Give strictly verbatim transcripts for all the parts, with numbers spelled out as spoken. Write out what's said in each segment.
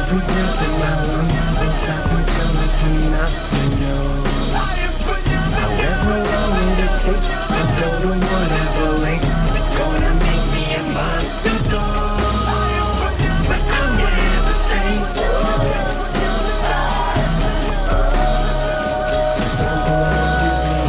every breath in my lungs, won't stop until I'm phenomenal. However long it takes, I'll go to whatever lengths. It's gonna make me a monster though, but I'm never sane. So I'm born to be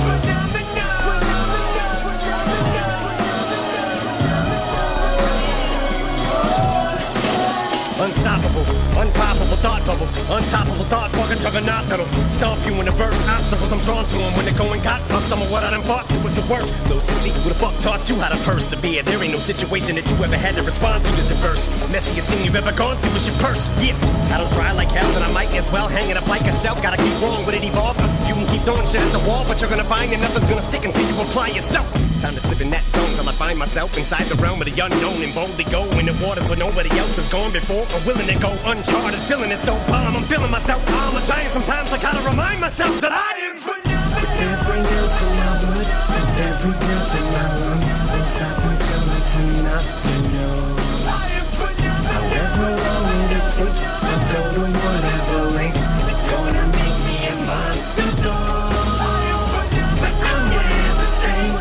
unstoppable, unpoppable thought bubbles, untoppable thoughts, fucking juggernaut that'll stomp you in the verse. Obstacles I'm drawn to them when they're going got off some of what I done thought it was the worst. Little sissy, who the fuck taught you how to persevere? There ain't no situation that you ever had to respond to that's adverse. Messiest thing you've ever gone through is your purse. Yeah, I don't try like hell, then I might as well hang it up like a shell. Gotta keep wrong with it evolve, cause you can keep throwing shit at the wall, but you're gonna find that nothing's gonna stick until you apply yourself. Time to slip in that zone till I find myself inside the realm of the unknown and boldly go in the waters where nobody else has gone before or willing to go uncharted. Feeling it so calm, I'm feeling myself. I'm a giant sometimes. I gotta remind myself that I am phenomenal. with every ounce in my blood, with every breath in my lungs, won't stop until I'm phenomenal. However long it takes, I'll go to whatever lengths. It's gonna make me a monster though, but I'm never sane.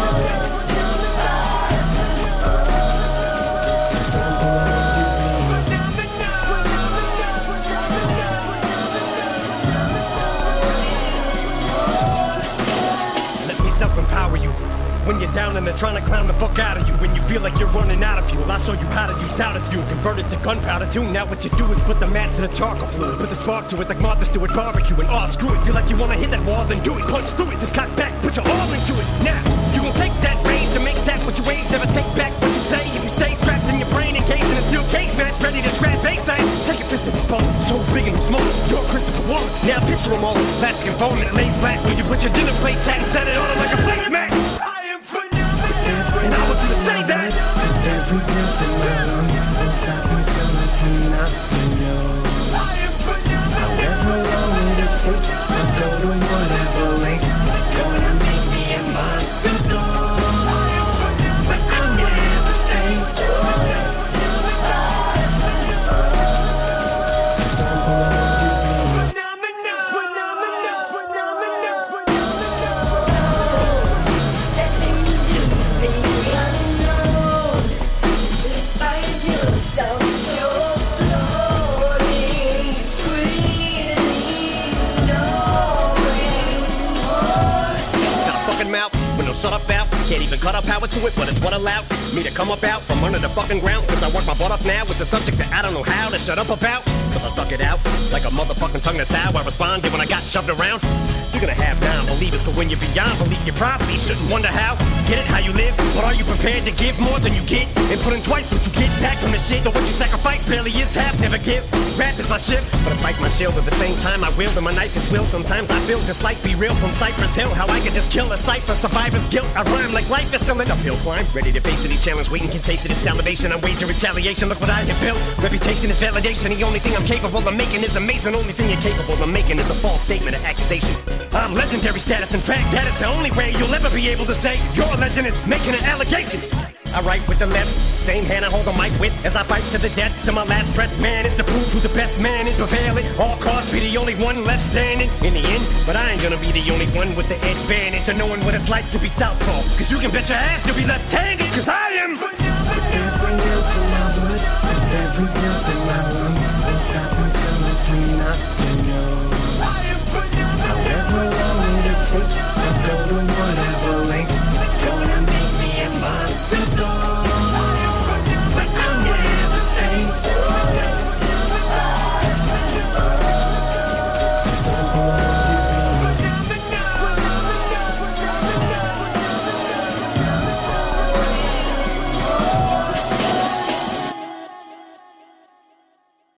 So I'm born to be Let me self-empower you. When you're down and they're trying to clown the fuck out of you, when you feel like you're running out of fuel, I'll show you how to use doubt as fuel. Convert it to gunpowder too. Now what you do is put the match to the charcoal fluid, put the spark to it like Martha Stewart barbecue, and oh screw it. Feel like you wanna hit that wall, then do it. Punch through it, just cut back, put your all into it. Now you gon' take that range and make that what you raise. Never take back what you say. If you stay strapped in your brain, engaged in a steel cage match, ready to scrap base aim. Take your fist in the spot, show who's big and who's smallest. You're Christopher Wallace. Now picture them all as plastic and foam, and it lays flat when you put your dinner plates at and set it on it like a placemat. And I want you to say that. with every breath in my lungs, won't stop until I'm phenomenal. However long it takes, I'll go to whatever lengths. It's gonna make me a monster though, but I'm never sane. So I'm born to be mouth with no shut up valve. Can't even cut up power to it, but it's what allowed me to come up out from under the fucking ground. Cause I work my butt up now. It's a subject that I don't know how to shut up about. Cause I stuck it out like a motherfucking tongue that's how I responded when I got shoved around. You're gonna have non-believers, but when you're beyond belief, you probably shouldn't wonder how. Get it how you live, but are you prepared to give more than you get? And put in twice what you get back from the shit. Though what you sacrifice barely is half, never give. Rap is my shift, but it's like my shield. At the same time I wield and my knife is will. Sometimes I feel just like Be Real from Cypress Hill. How I could just kill a cipher, survivor's guilt. I rhyme like life is still an uphill climb. Ready to face any challenge, waiting can taste it. It's salivation, I wager retaliation. Look what I have built. Reputation is validation. The only thing I'm capable of making is amazing. Only thing you're capable of making is a false statement or accusation. I'm legendary status. In fact, that is the only way you'll ever be able to say your legend is making an allegation. I write with the left, same hand I hold the mic with as I fight to the death, to my last breath. Man is to prove who the best man is. Prevail at all costs, be the only one left standing in the end. But I ain't gonna be the only one with the advantage of knowing what it's like to be southpaw. Cause you can bet your ass you'll be left-handed. Cause I am with every ounce in my blood, with every breath in my lungs, won't stop until